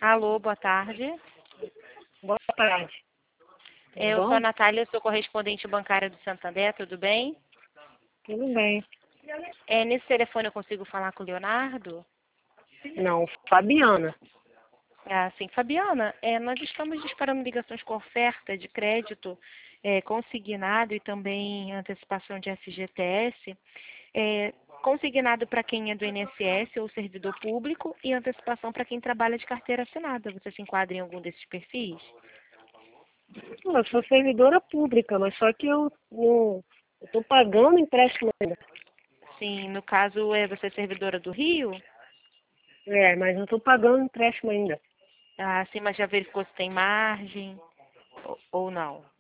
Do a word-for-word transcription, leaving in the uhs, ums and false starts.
Alô, boa tarde. Boa tarde. Tudo Eu bom? sou a Natália, sou correspondente bancária do Santander, tudo bem? Tudo bem. É, nesse telefone eu consigo falar com o Leonardo? Não, Fabiana. Ah, sim, Fabiana, é, nós estamos disparando ligações com oferta de crédito é, consignado e também antecipação de F G T S. É, consignado para quem é do I N S S ou servidor público e antecipação para quem trabalha de carteira assinada. Você se enquadra em algum desses perfis? Eu sou servidora pública, mas só que eu não estou pagando empréstimo ainda. Sim, no caso, é você é servidora do Rio? É, mas eu estou pagando empréstimo ainda. Ah, sim, mas já verificou se tem margem ou, ou não?